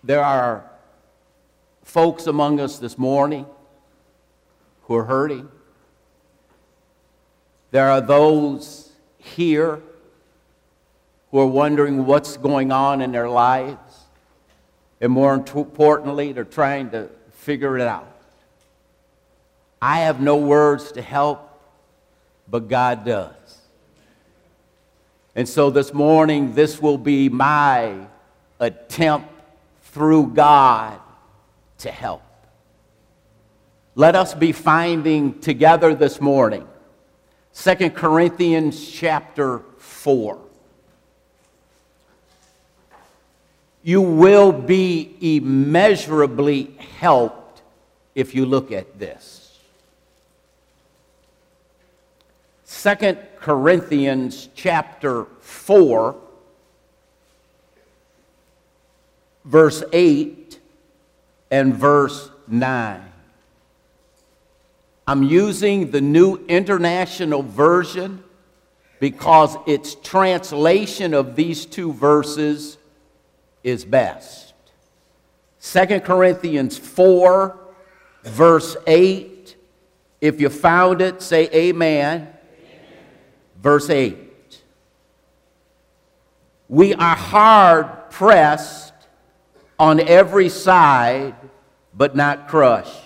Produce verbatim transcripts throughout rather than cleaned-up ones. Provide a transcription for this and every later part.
There are folks among us this morning who are hurting. There are those here who are wondering what's going on in their lives. And more importantly, they're trying to figure it out. I have no words to help, but God does. And so this morning, this will be my attempt through God to help. Let us be finding together this morning Second Corinthians chapter four. You will be immeasurably helped if you look at this. Second Corinthians chapter four, verse eight and verse nine. I'm using the New International Version because its translation of these two verses is best. Second Corinthians four, verse eight. If you found it, say amen. Amen. Verse eight. We are hard pressed on every side, but not crushed.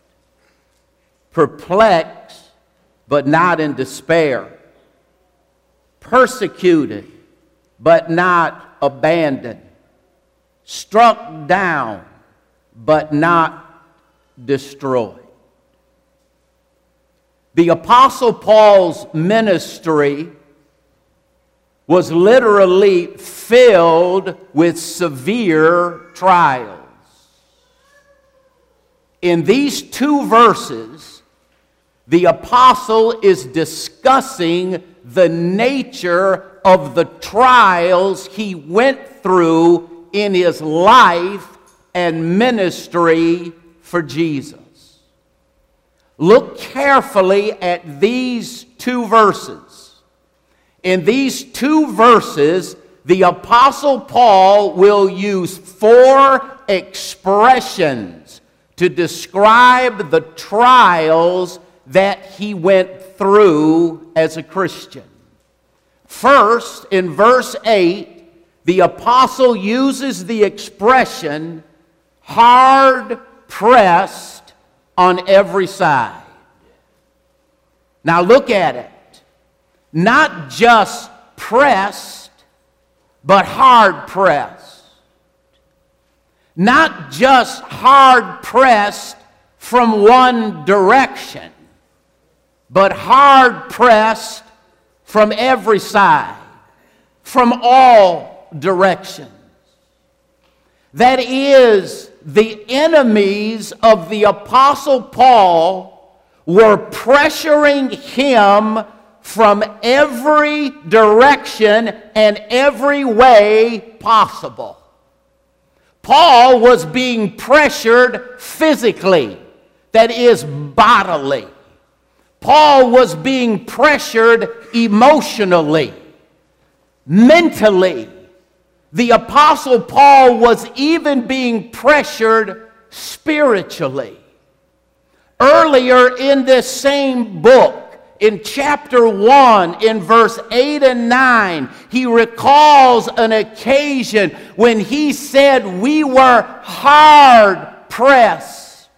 Perplexed, but not in despair. Persecuted, but not abandoned. Struck down, but not destroyed. The Apostle Paul's ministry was literally filled with severe trials. In these two verses, the apostle is discussing the nature of the trials he went through in his life and ministry for Jesus. Look carefully at these two verses. In these two verses, the Apostle Paul will use four expressions to describe the trials that he went through as a Christian. First, in verse eight, the apostle uses the expression hard pressed on every side. Now look at it. Not just pressed, but hard pressed. Not just hard pressed from one direction, but hard pressed from every side, from all directions. That is, the enemies of the Apostle Paul were pressuring him from every direction and every way possible. Paul was being pressured physically, that is, bodily. Paul was being pressured emotionally, mentally. The Apostle Paul was even being pressured spiritually. Earlier in this same book, in chapter one, in verse eight and nine, he recalls an occasion when he said we were hard pressed.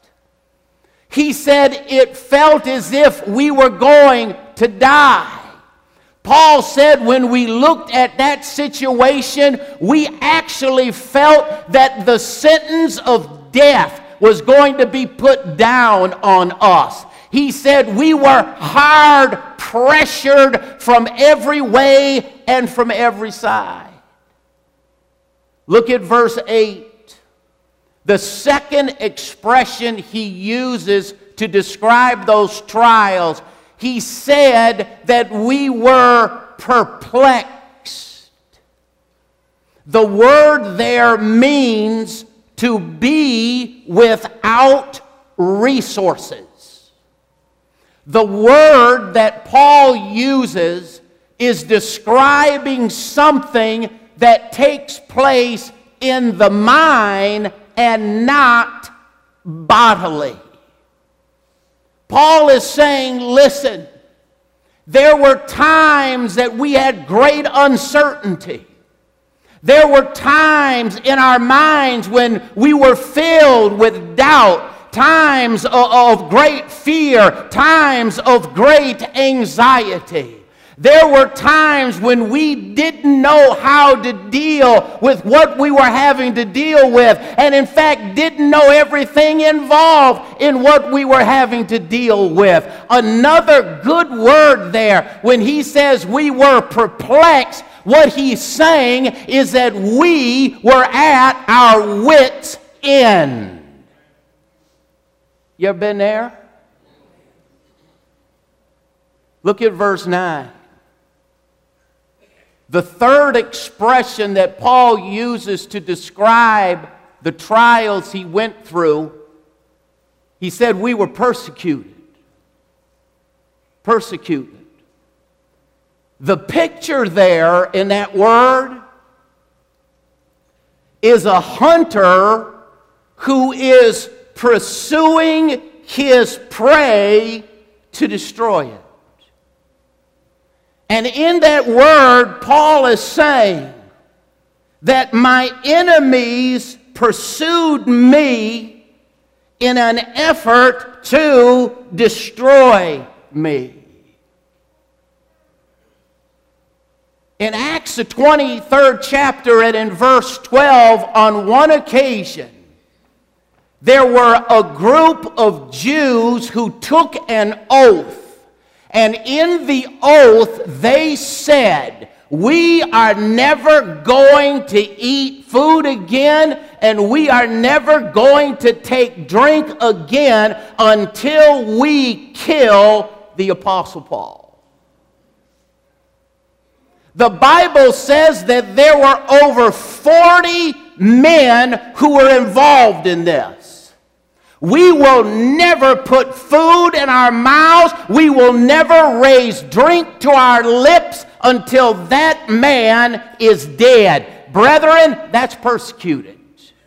He said it felt as if we were going to die. Paul said when we looked at that situation, we actually felt that the sentence of death was going to be put down on us. He said we were hard pressured from every way and from every side. Look at verse eight. The second expression he uses to describe those trials, he said that we were perplexed. The word there means to be without resources. The word that Paul uses is describing something that takes place in the mind and not bodily. Paul is saying, listen, there were times that we had great uncertainty. There were times in our minds when we were filled with doubt, times of, of great fear, times of great anxiety. There were times when we didn't know how to deal with what we were having to deal with, and in fact didn't know everything involved in what we were having to deal with. Another good word there, when he says we were perplexed, what he's saying is that we were at our wits' end. You ever been there? Look at verse nine. The third expression that Paul uses to describe the trials he went through, he said we were persecuted. Persecuted. The picture there in that word is a hunter who is pursuing his prey to destroy it. And in that word, Paul is saying that my enemies pursued me in an effort to destroy me. In Acts, the twenty-third chapter, and in verse twelve, on one occasion, there were a group of Jews who took an oath. And in the oath, they said, we are never going to eat food again, and we are never going to take drink again until we kill the Apostle Paul. The Bible says that there were over forty men who were involved in this. We will never put food in our mouths. We will never raise drink to our lips until that man is dead. Brethren, that's persecuted.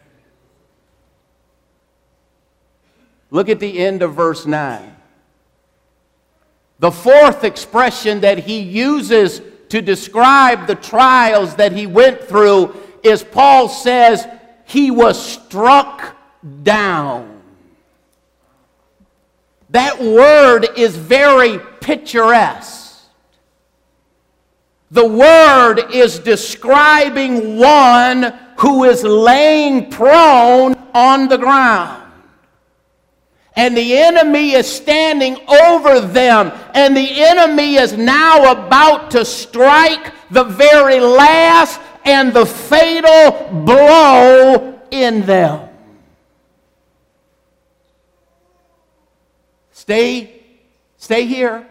Look at the end of verse nine. The fourth expression that he uses to describe the trials that he went through is Paul says he was struck down. That word is very picturesque. The word is describing one who is laying prone on the ground. And the enemy is standing over them. And the enemy is now about to strike the very last and the fatal blow in them. Stay, stay here.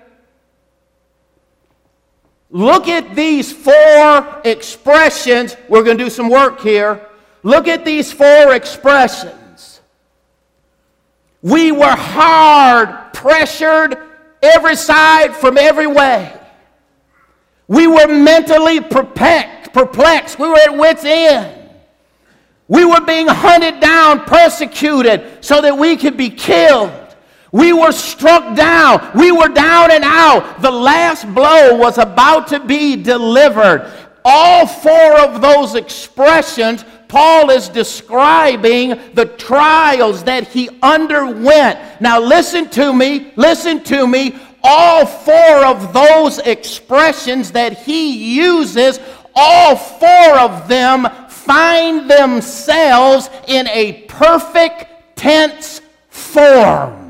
Look at these four expressions. We're going to do some work here. Look at these four expressions. We were hard pressured every side from every way. We were mentally perplexed. We were at wit's end. We were being hunted down, persecuted so that we could be killed. We were struck down. We were down and out. The last blow was about to be delivered. All four of those expressions, Paul is describing the trials that he underwent. Now listen to me, listen to me. All four of those expressions that he uses, all four of them find themselves in a perfect tense form.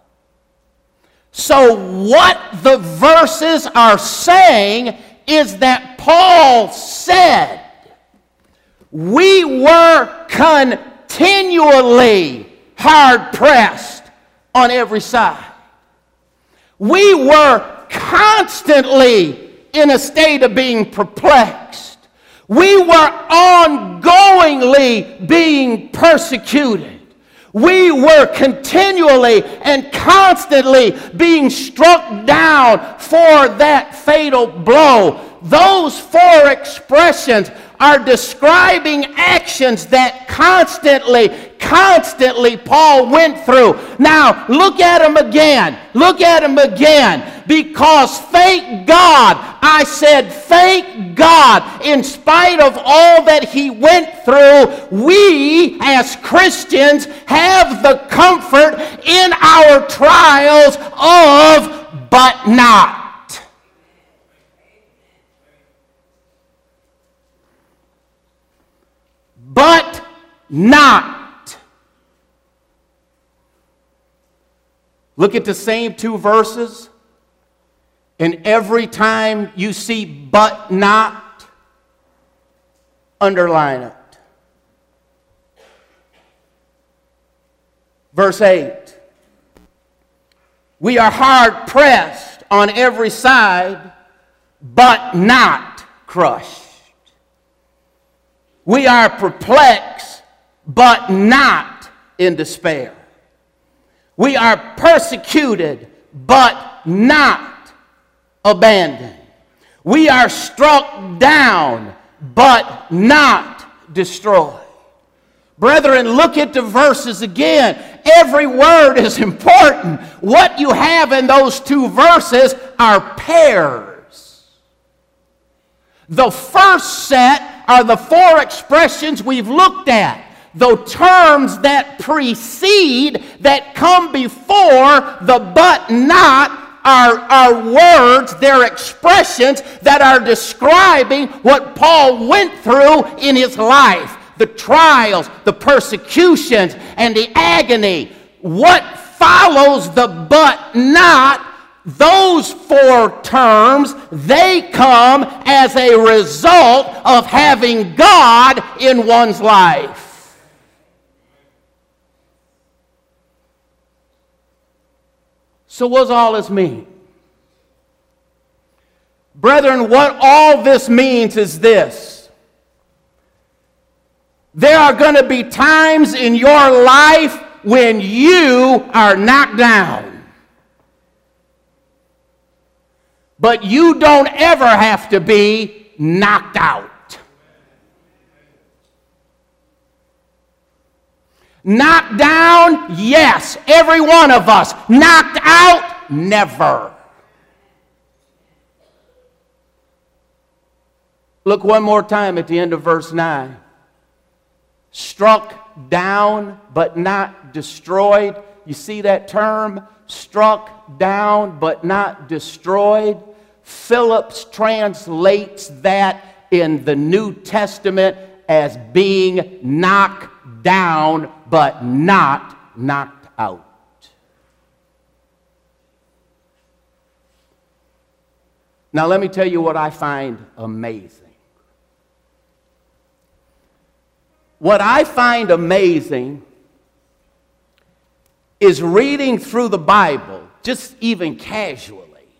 So what the verses are saying is that Paul said, we were continually hard pressed on every side. We were constantly in a state of being perplexed. We were ongoingly being persecuted. We were continually and constantly being struck down for that fatal blow. Those four expressions are describing actions that constantly, constantly Paul went through. Now, look at them again. Look at them again. Because thank God, I said thank God, in spite of all that he went through, we as Christians have the comfort in our trials of but not. But not. Look at the same two verses. And every time you see but not, underline it. Verse eight. We are hard pressed on every side, but not crushed. We are perplexed, but not in despair. We are persecuted, but not abandoned. We are struck down, but not destroyed. Brethren, look at the verses again. Every word is important. What you have in those two verses are pairs. The first set are the four expressions we've looked at. The terms that precede, that come before the but not, are, are words, they're expressions that are describing what Paul went through in his life. The trials, the persecutions, and the agony. What follows the but not, those four terms, they come as a result of having God in one's life. So what does all this mean? Brethren, what all this means is this. There are going to be times in your life when you are knocked down. But you don't ever have to be knocked out. Knocked down, yes, every one of us. Knocked out, never. Look one more time at the end of verse nine. Struck down, but not destroyed. You see that term? Struck down, but not destroyed. Phillips translates that in the New Testament as being knocked down, but not knocked out. Now let me tell you what I find amazing. What I find amazing is reading through the Bible, just even casually,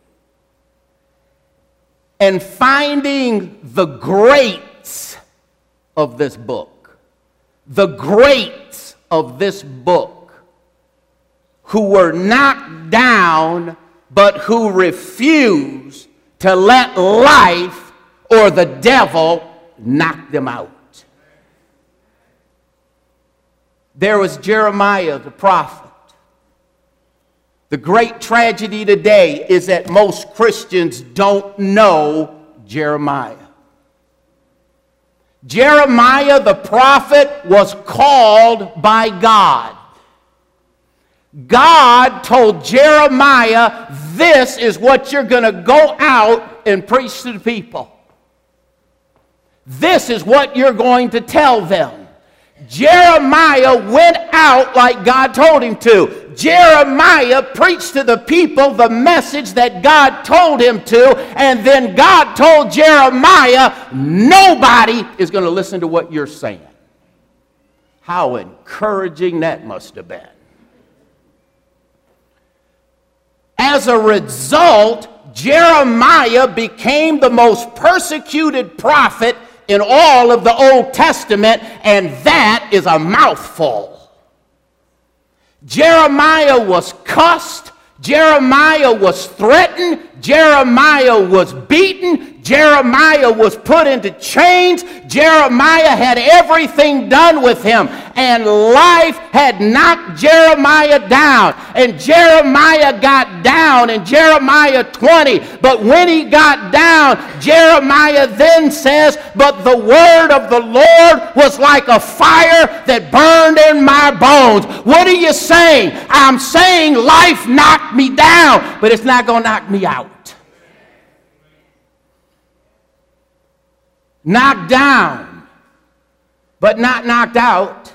and finding the greats of this book, the greats of this book, who were knocked down, but who refused to let life or the devil knock them out. There was Jeremiah the prophet. The great tragedy today is that most Christians don't know Jeremiah. Jeremiah the prophet was called by God. God told Jeremiah, this is what you're going to go out and preach to the people. This is what you're going to tell them. Jeremiah went out like God told him to. Jeremiah preached to the people the message that God told him to, and then God told Jeremiah, nobody is going to listen to what you're saying. How encouraging that must have been. As a result, Jeremiah became the most persecuted prophet in all of the Old Testament, and that is a mouthful. Jeremiah was cussed. Jeremiah was threatened. Jeremiah was beaten. Jeremiah was put into chains. Jeremiah had everything done with him. And life had knocked Jeremiah down. And Jeremiah got down in Jeremiah twenty. But when he got down, Jeremiah then says, but the word of the Lord was like a fire that burned in my bones. What are you saying? I'm saying life knocked me down, but it's not going to knock me out. Knocked down, but not knocked out.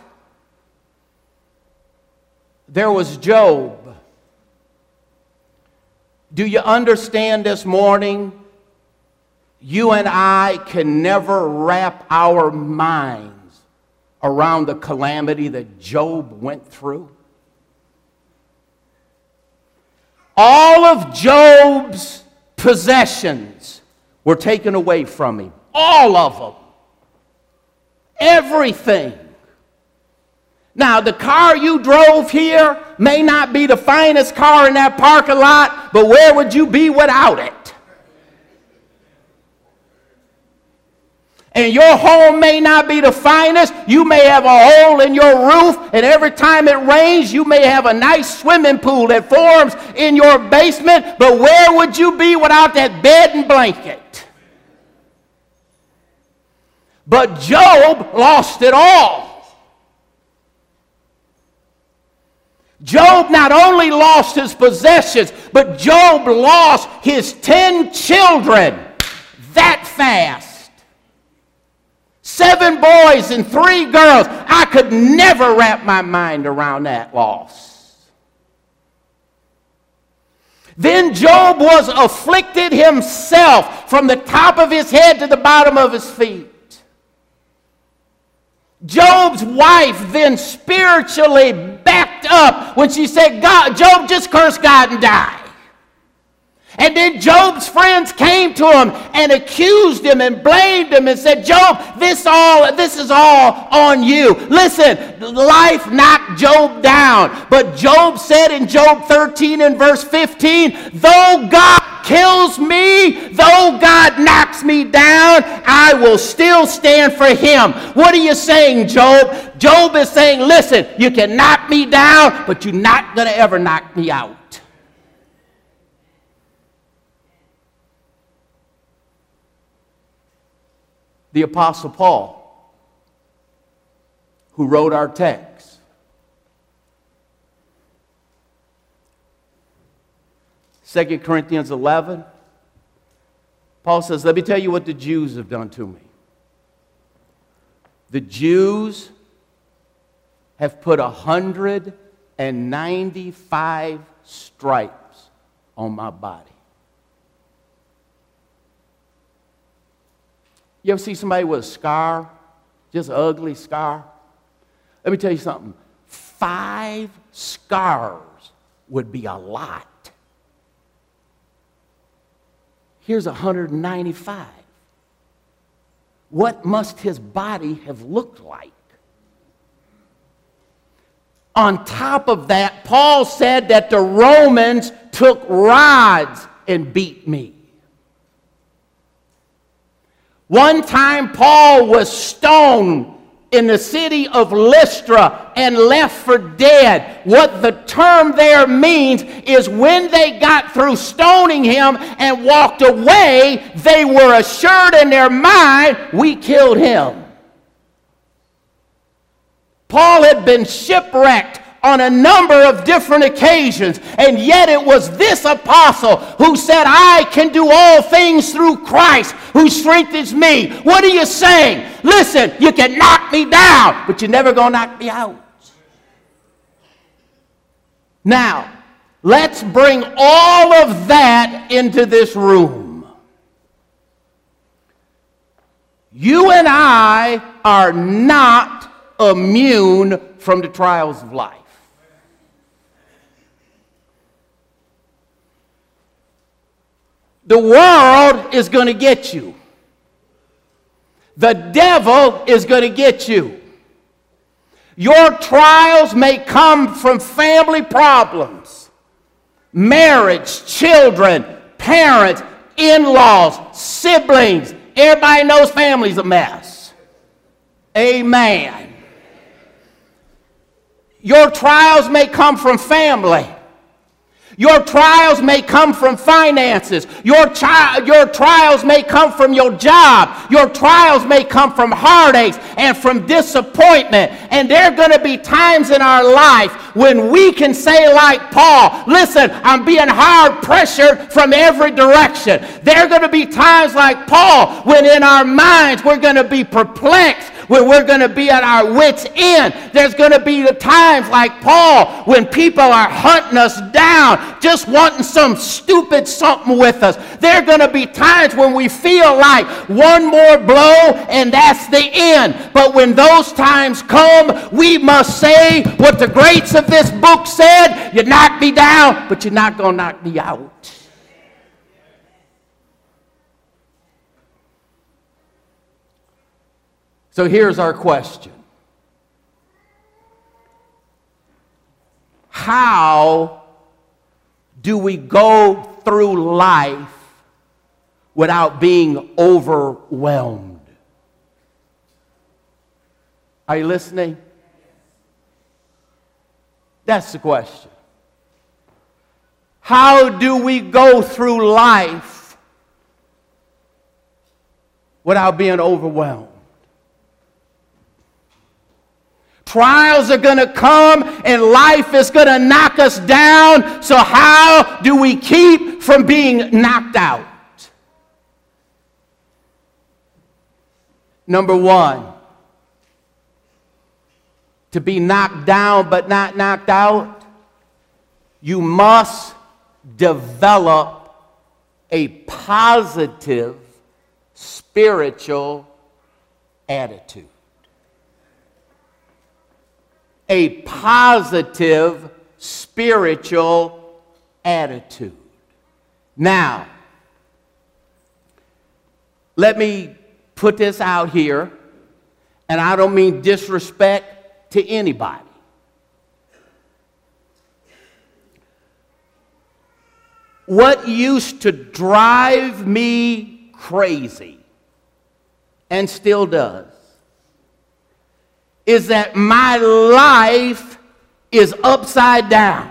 There was Job. Do you understand this morning? You and I can never wrap our minds around the calamity that Job went through. All of Job's possessions were taken away from him. All of them. Everything. Now, the car you drove here may not be the finest car in that parking lot, but where would you be without it? And your home may not be the finest. You may have a hole in your roof, and every time it rains, you may have a nice swimming pool that forms in your basement, but where would you be without that bed and blanket? But Job lost it all. Job not only lost his possessions, but Job lost his ten children that fast. Seven boys and three girls. I could never wrap my mind around that loss. Then Job was afflicted himself from the top of his head to the bottom of his feet. Job's wife then spiritually backed up when she said, God, Job, just curse God and die. And then Job's friends came to him and accused him and blamed him and said, Job, this all this is all on you. Listen, life knocked Job down. But Job said in Job thirteen and verse fifteen, though God kills me, though God knocks me down, I will still stand for him. What are you saying, Job? Job is saying, listen, you can knock me down, but you're not going to ever knock me out. The Apostle Paul, who wrote our text, Second Corinthians eleven, Paul says, let me tell you what the Jews have done to me. The Jews have put one hundred ninety-five stripes on my body. You ever see somebody with a scar? Just an ugly scar? Let me tell you something. Five scars would be a lot. Here's one hundred ninety-five. What must his body have looked like? On top of that, Paul said that the Romans took rods and beat me. One time Paul was stoned in the city of Lystra and left for dead. What the term there means is when they got through stoning him and walked away, they were assured in their mind, we killed him. Paul had been shipwrecked on a number of different occasions, and yet it was this apostle who said, I can do all things through Christ who strengthens me. What are you saying? Listen, you can knock me down, but you're never going to knock me out. Now, let's bring all of that into this room. You and I are not immune from the trials of life. The world is going to get you. The devil is going to get you. Your trials may come from family problems, marriage, children, parents, in-laws, siblings. Everybody knows family's a mess. Amen. Your trials may come from family. Your trials may come from finances. Your, chi- your trials may come from your job. Your trials may come from heartaches and from disappointment. And there are going to be times in our life when we can say like Paul, listen, I'm being hard pressured from every direction. There are going to be times like Paul when in our minds we're going to be perplexed, where we're going to be at our wits' end. There's going to be the times like Paul when people are hunting us down, just wanting some stupid something with us. There are going to be times when we feel like one more blow and that's the end. But when those times come, we must say what the greats of this book said, you knock me down, but you're not going to knock me out. So here's our question. How do we go through life without being overwhelmed? Are you listening? That's the question. How do we go through life without being overwhelmed? Trials are going to come and life is going to knock us down. So how do we keep from being knocked out? Number one, to be knocked down but not knocked out, you must develop a positive spiritual attitude. A positive spiritual attitude. Now, let me put this out here, and I don't mean disrespect to anybody. What used to drive me crazy, and still does, is that my life is upside down.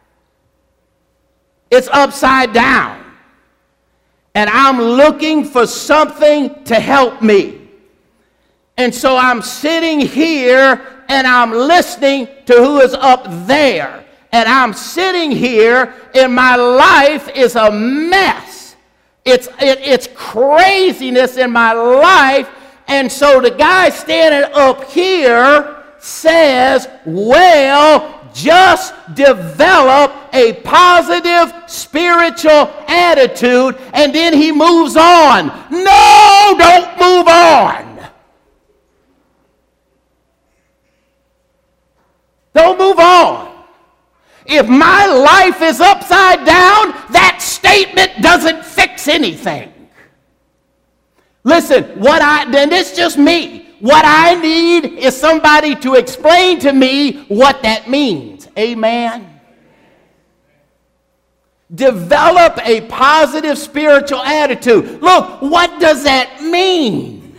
It's upside down. And I'm looking for something to help me. And so I'm sitting here and I'm listening to who is up there. And I'm sitting here and my life is a mess. It's, it, it's craziness in my life. And so the guy standing up here says, well, just develop a positive spiritual attitude, and then he moves on. No, don't move on. Don't move on. If my life is upside down, that statement doesn't fix anything. Listen, what I, then it's just me. What I need is somebody to explain to me what that means. Amen. Develop a positive spiritual attitude. Look, what does that mean?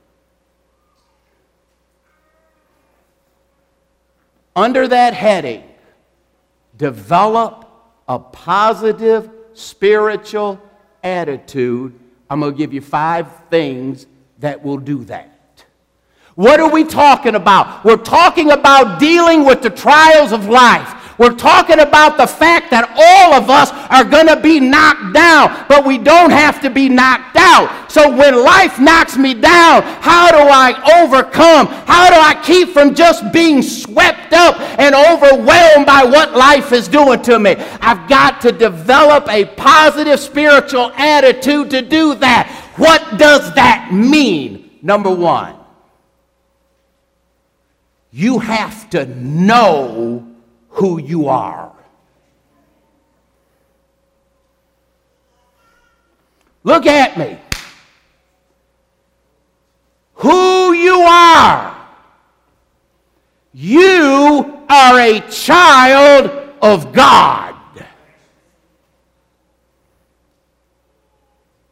Under that heading, develop a positive spiritual attitude. I'm going to give you five things that will do that. What are we talking about? We're talking about dealing with the trials of life. We're talking about the fact that all of us are going to be knocked down, but we don't have to be knocked out. So when life knocks me down, how do I overcome? How do I keep from just being swept up and overwhelmed by what life is doing to me? I've got to develop a positive spiritual attitude to do that. What does that mean? Number one, you have to know who you are. Look at me. Who you are. You are a child of God.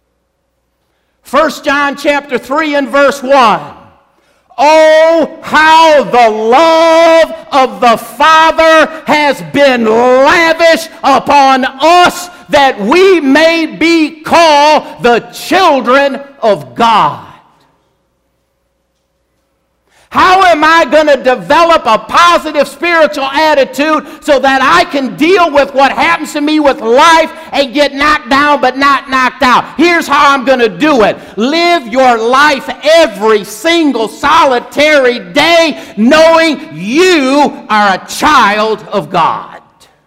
First John chapter three and verse one. Oh, how the love of the Father has been lavished upon us that we may be called the children of God. How am I going to develop a positive spiritual attitude so that I can deal with what happens to me with life and get knocked down but not knocked out? Here's how I'm going to do it. Live your life every single solitary day knowing you are a child of God.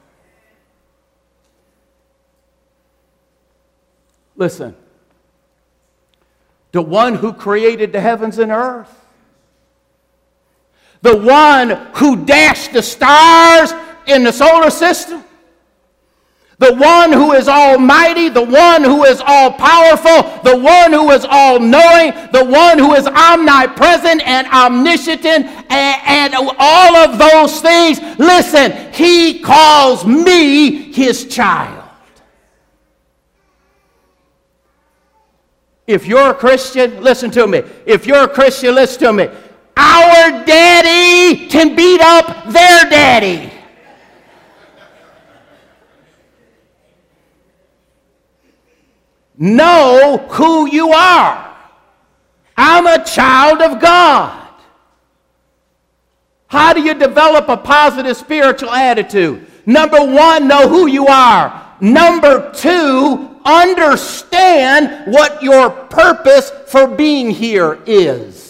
Listen, the one who created the heavens and earth, the one who dashed the stars in the solar system, the one who is almighty, the one who is all-powerful, the one who is all-knowing, the one who is omnipresent and omniscient, and, and all of those things. Listen, he calls me his child. If you're a Christian, listen to me. If you're a Christian, listen to me. Our daddy can beat up their daddy. Know who you are. I'm a child of God. How do you develop a positive spiritual attitude? Number one, know who you are. Number two, understand what your purpose for being here is.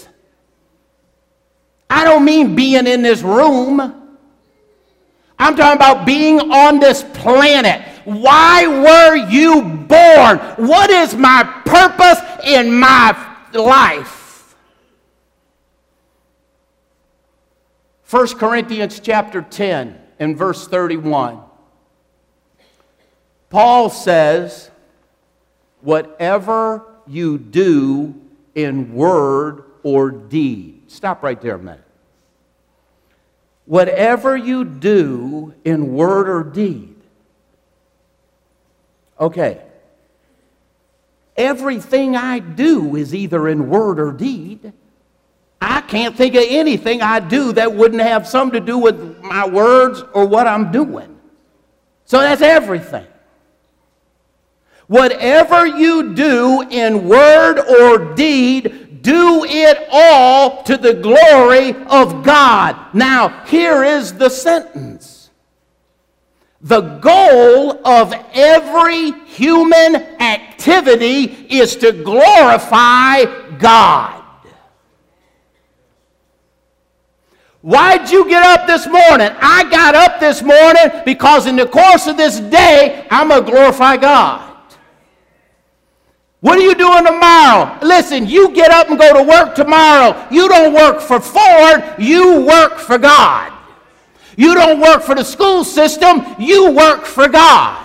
I don't mean being in this room. I'm talking about being on this planet. Why were you born? What is my purpose in my life? First Corinthians chapter ten and verse thirty-one. Paul says, whatever you do in word or deed. Stop right there a minute. Whatever you do in word or deed. Okay. Everything I do is either in word or deed. I can't think of anything I do that wouldn't have something to do with my words or what I'm doing. So that's everything. Whatever you do in word or deed, do it all to the glory of God. Now, here is the sentence. The goal of every human activity is to glorify God. Why'd you get up this morning? I got up this morning because in the course of this day, I'm going to glorify God. What are you doing tomorrow? Listen, you get up and go to work tomorrow. You don't work for Ford, you work for God. You don't work for the school system, you work for God.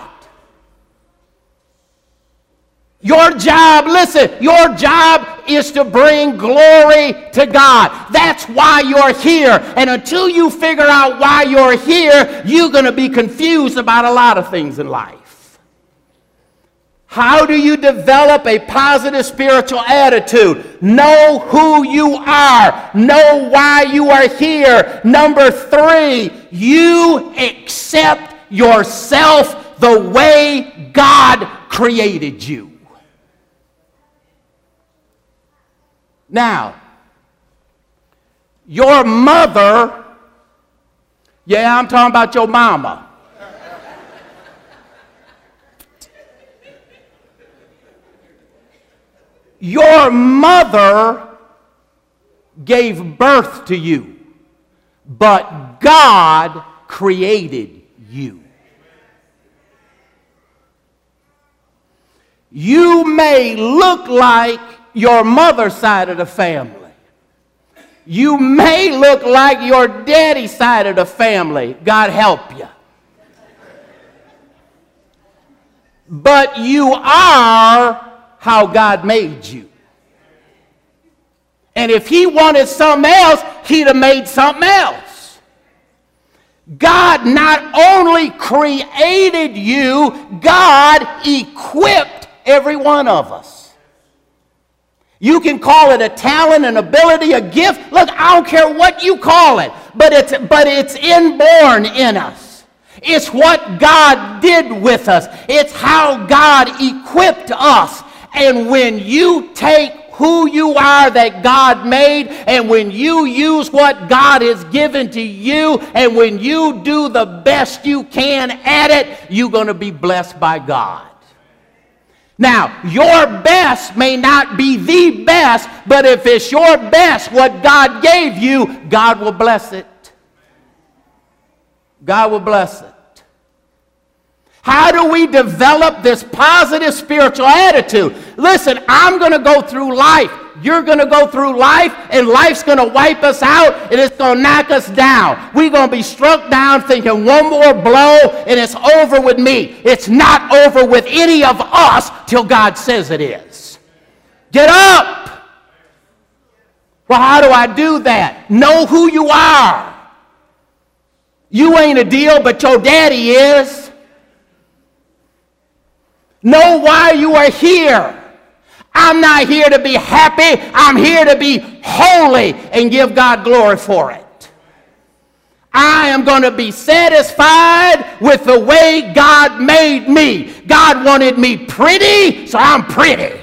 Your job, listen, your job is to bring glory to God. That's why you're here. And until you figure out why you're here, you're going to be confused about a lot of things in life. How do you develop a positive spiritual attitude? Know who you are. Know why you are here. Number three, you accept yourself the way God created you. Now, your mother, yeah, I'm talking about your mama. Your mother gave birth to you, but God created you. You may look like your mother's side of the family. You may look like your daddy's side of the family. God help you. But you are how God made you. And if he wanted something else, he'd have made something else. God not only created you, God equipped every one of us. You can call it a talent, an ability, a gift. Look, I don't care what you call it, but it's, but it's inborn in us. It's what God did with us. It's how God equipped us. And when you take who you are that God made, and when you use what God has given to you, and when you do the best you can at it, you're going to be blessed by God. Now, your best may not be the best, but if it's your best, what God gave you, God will bless it. God will bless it. How do we develop this positive spiritual attitude? Listen, I'm going to go through life. You're going to go through life, and life's going to wipe us out, and it's going to knock us down. We're going to be struck down thinking one more blow, and it's over with me. It's not over with any of us till God says it is. Get up. Well, how do I do that? Know who you are. You ain't a deal, but your daddy is. Know why you are here. I'm not here to be happy. I'm here to be holy and give God glory for it. I am going to be satisfied with the way God made me. God wanted me pretty, so I'm pretty.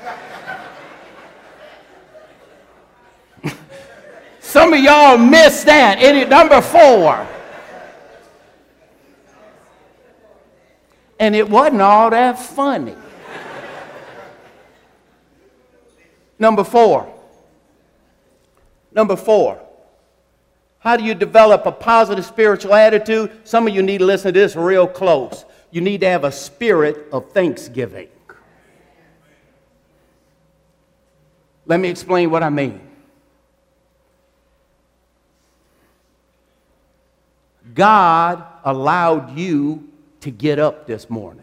Some of y'all missed that. Any number four. And it wasn't all that funny. Number four. Number four. How do you develop a positive spiritual attitude? Some of you need to listen to this real close. You need to have a spirit of thanksgiving. Let me explain what I mean. God allowed you to get up this morning.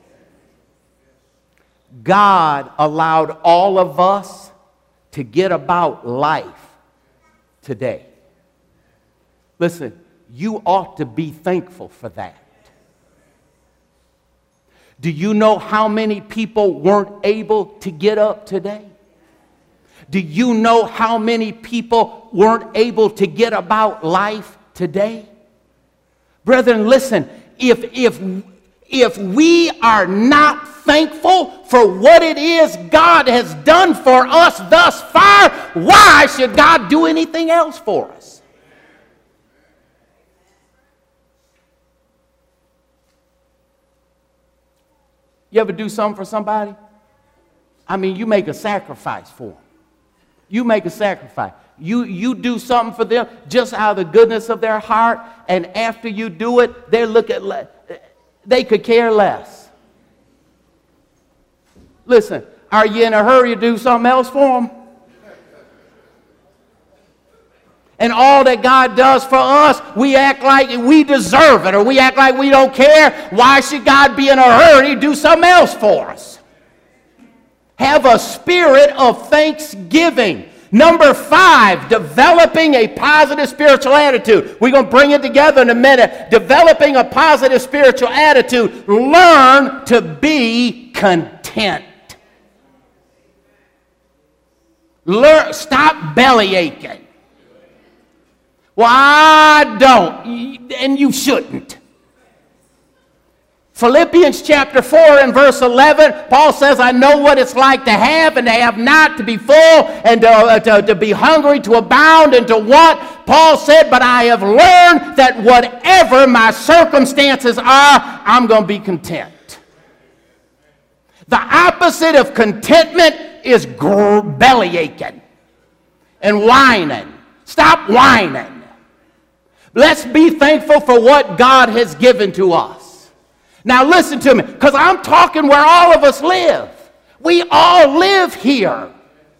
God allowed all of us to get about life today. Listen, you ought to be thankful for that. Do you know how many people weren't able to get up today? Do you know how many people weren't able to get about life today? Brethren, listen, if, if, if we are not thankful for what it is God has done for us thus far, why should God do anything else for us? You ever do something for somebody? I mean, you make a sacrifice for them. You make a sacrifice. You, you do something for them just out of the goodness of their heart, and after you do it, they look at, le- they could care less. Listen, are you in a hurry to do something else for them? And all that God does for us, we act like we deserve it, or we act like we don't care. Why should God be in a hurry to do something else for us? Have a spirit of thanksgiving. Number five, developing a positive spiritual attitude. We're going to bring it together in a minute. Developing a positive spiritual attitude. Learn to be content. Learn, stop belly aching. Well, I don't, and you shouldn't. Philippians chapter four and verse eleven, Paul says, I know what it's like to have and to have not, to be full and to, uh, to, to be hungry, to abound and to want. Paul said, but I have learned that whatever my circumstances are, I'm going to be content. The opposite of contentment is gr- belly aching and whining. Stop whining. Let's be thankful for what God has given to us. Now listen to me, because I'm talking where all of us live. We all live here.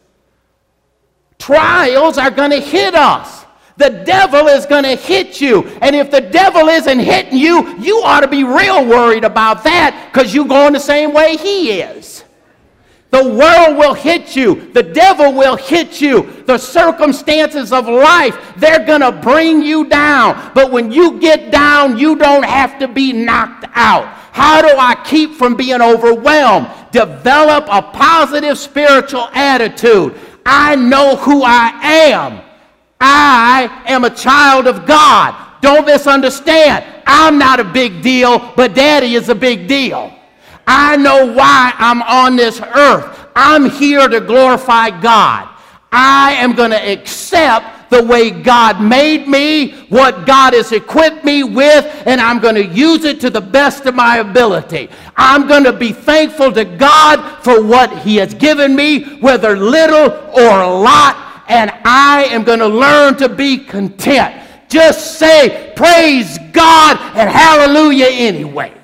Trials are going to hit us. The devil is going to hit you. And if the devil isn't hitting you, you ought to be real worried about that, because you're going the same way he is. The world will hit you. The devil will hit you. The circumstances of life, they're going to bring you down. But when you get down, you don't have to be knocked out. How do I keep from being overwhelmed? Develop a positive spiritual attitude. I know who I am. I am a child of God. Don't misunderstand. I'm not a big deal, but Daddy is a big deal. I know why I'm on this earth. I'm here to glorify God. I am going to accept the way God made me, what God has equipped me with, and I'm going to use it to the best of my ability. I'm going to be thankful to God for what He has given me, whether little or a lot, and I am going to learn to be content. Just say, praise God and hallelujah anyway.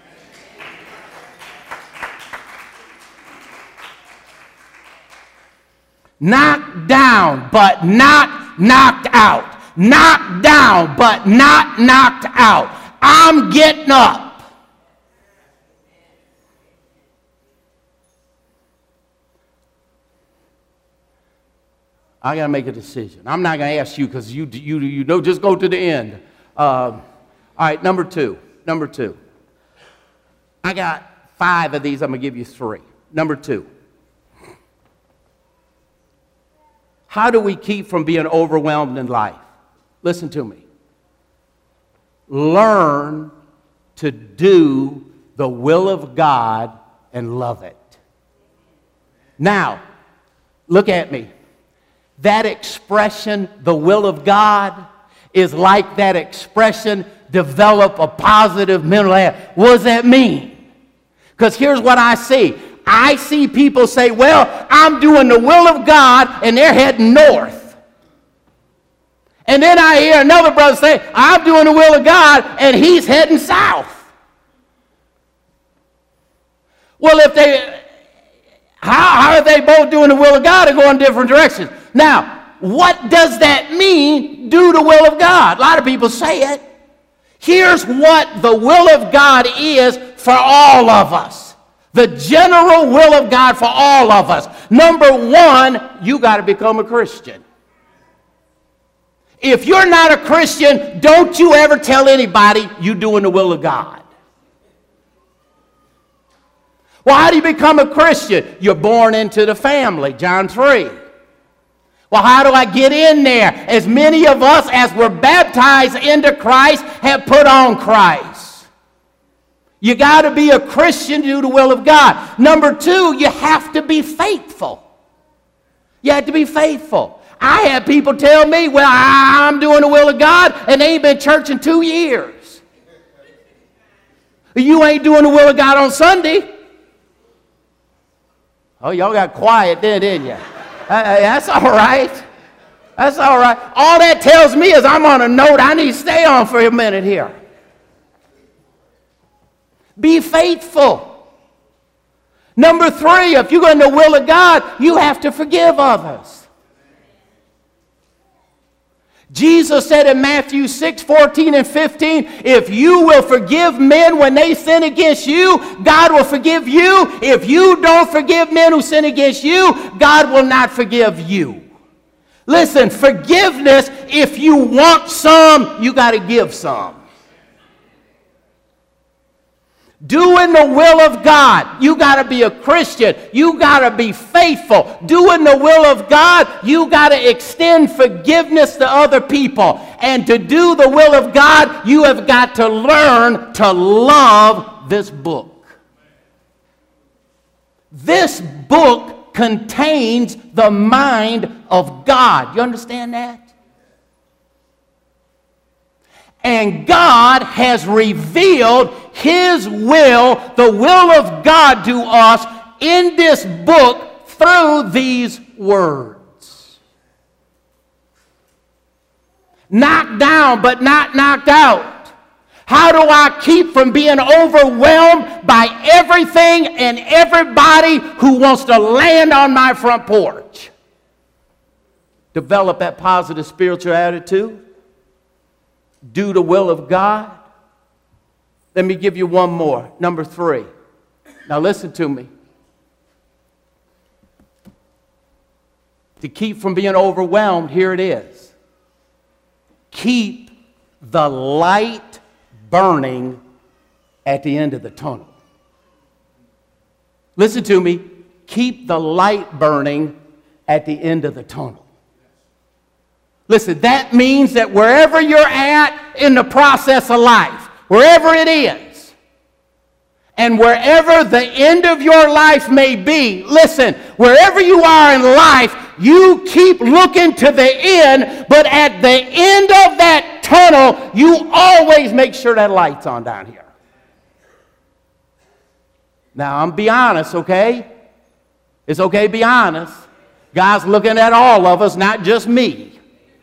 Knocked down, but not knocked out. Knocked down, but not knocked out. I'm getting up. I got to make a decision. I'm not going to ask you because you, you, you know, just go to the end. Uh, all right, number two. Number two. I got five of these. I'm going to give you three. Number two. How do we keep from being overwhelmed in life? Listen to me. Learn to do the will of God and love it. Now, look at me. That expression, the will of God, is like that expression, develop a positive mental attitude. What does that mean? Because here's what I see. I see people say, well, I'm doing the will of God, and they're heading north. And then I hear another brother say, I'm doing the will of God, and he's heading south. Well, if they, how, how are they both doing the will of God and going different directions? Now, what does that mean, do the will of God? A lot of people say it. Here's what the will of God is for all of us. The general will of God for all of us. Number one, you got to become a Christian. If you're not a Christian, don't you ever tell anybody you're doing the will of God. Well, how do you become a Christian? You're born into the family, John three. Well, how do I get in there? As many of us as were baptized into Christ have put on Christ. You got to be a Christian to do the will of God. Number two, you have to be faithful. You have to be faithful. I had people tell me, well, I'm doing the will of God, and they ain't been to church in two years. You ain't doing the will of God on Sunday. Oh, y'all got quiet then, didn't you? Uh, that's all right. That's all right. All that tells me is I'm on a note I need to stay on for a minute here. Be faithful. Number three, if you're going to the will of God, you have to forgive others. Jesus said in Matthew six, fourteen and fifteen, if you will forgive men when they sin against you, God will forgive you. If you don't forgive men who sin against you, God will not forgive you. Listen, forgiveness, if you want some, you got to give some. Doing the will of God, you got to be a Christian. You got to be faithful. Doing the will of God, you got to extend forgiveness to other people. And to do the will of God, you have got to learn to love this book. This book contains the mind of God. You understand that? And God has revealed His will, the will of God to us in this book through these words. Knocked down, but not knocked out. How do I keep from being overwhelmed by everything and everybody who wants to land on my front porch? Develop that positive spiritual attitude. Do the will of God. Let me give you one more. Number three. Now listen to me. To keep from being overwhelmed, here it is. Keep the light burning at the end of the tunnel. Listen to me. Keep the light burning at the end of the tunnel. Listen, that means that wherever you're at in the process of life, wherever it is, and wherever the end of your life may be, listen, wherever you are in life, you keep looking to the end, but at the end of that tunnel, you always make sure that light's on down here. Now, I'm be honest, okay? It's okay to be honest. God's looking at all of us, not just me.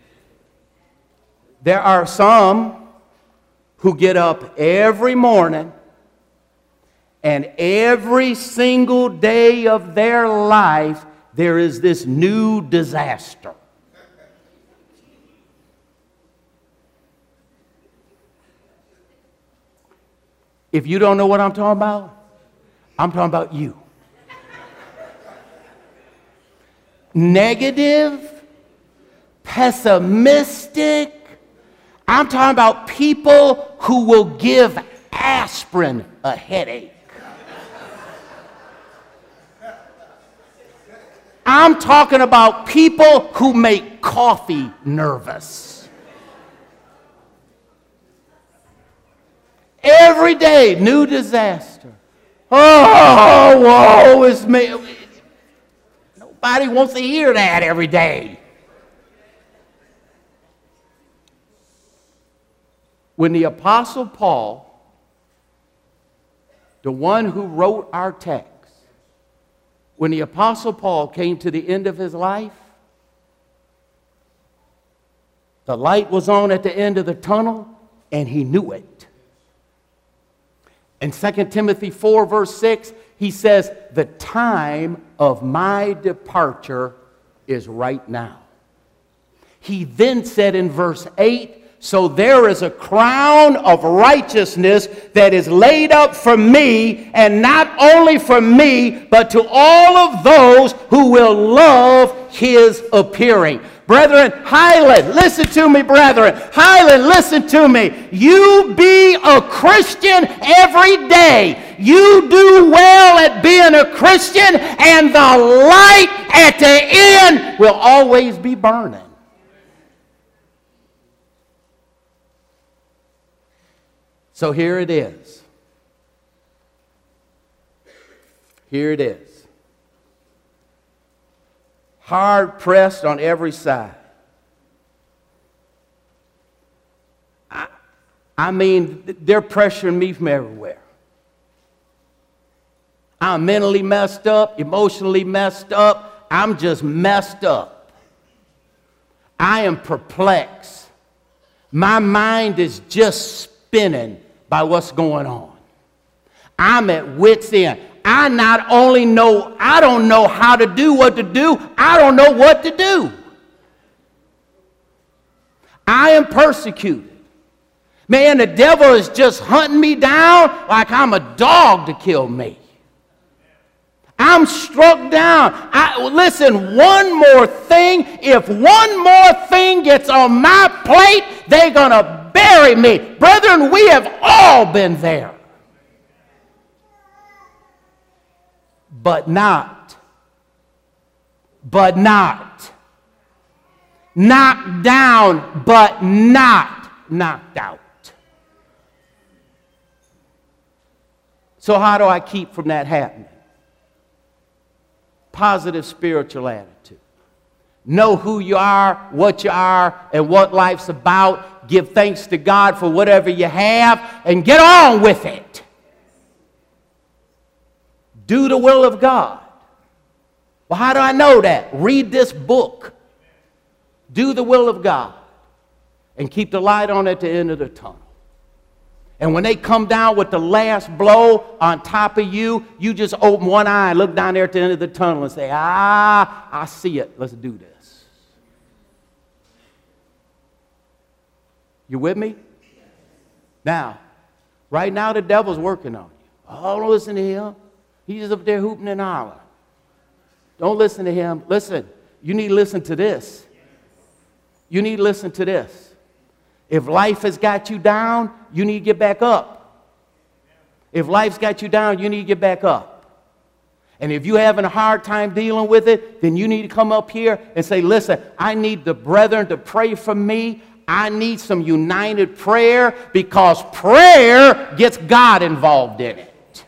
There are some who get up every morning and every single day of their life, there is this new disaster. If you don't know what I'm talking about, I'm talking about you. Negative, pessimistic. I'm talking about people who will give aspirin a headache. I'm talking about people who make coffee nervous. Every day, new disaster. Oh, woe is me. Nobody wants to hear that every day. When the Apostle Paul, the one who wrote our text, when the Apostle Paul came to the end of his life, the light was on at the end of the tunnel, and he knew it. In Second Timothy four, verse six, he says, the time of my departure is right now. He then said in verse eight, so there is a crown of righteousness that is laid up for me, and not only for me, but to all of those who will love his appearing. Brethren, Highland, listen to me, brethren. Highland, listen to me. You be a Christian every day. You do well at being a Christian, and the light at the end will always be burning. So here it is. Here it is. Hard pressed on every side. I, I mean, they're pressuring me from everywhere. I'm mentally messed up, emotionally messed up. I'm just messed up. I am perplexed. My mind is just spinning by what's going on. I'm at wit's end. I not only know, I don't know how to do what to do, I don't know what to do. I am persecuted. Man, the devil is just hunting me down like I'm a dog to kill me. I'm struck down. I, listen, one more thing, if one more thing gets on my plate, they're going to bury me. Brethren, we have all been there. But not. But not. Knocked down, but not knocked out. So how do I keep from that happening? Positive spiritual attitude. Know who you are, what you are, and what life's about. Give thanks to God for whatever you have, and get on with it. Do the will of God. Well, how do I know that? Read this book. Do the will of God. And keep the light on at the end of the tunnel. And when they come down with the last blow on top of you, you just open one eye and look down there at the end of the tunnel and say, ah, I see it. Let's do this. You with me? Now, right now the devil's working on you. Oh, don't listen to him. He's just up there hooping and hollering. Don't listen to him. Listen, you need to listen to this. You need to listen to this. If life has got you down, you need to get back up. If life's got you down, you need to get back up. And if you're having a hard time dealing with it, then you need to come up here and say, listen, I need the brethren to pray for me. I need some united prayer, because prayer gets God involved in it.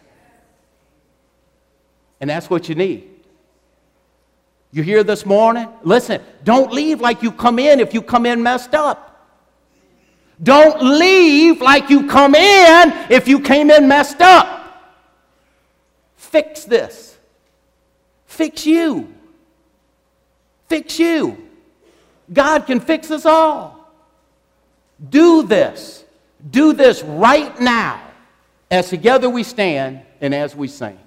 And that's what you need. You here this morning? Listen, don't leave like you come in if you come in messed up. Don't leave like you come in if you came in messed up. Fix this. Fix you. Fix you. God can fix us all. Do this. Do this right now as together we stand and as we sing.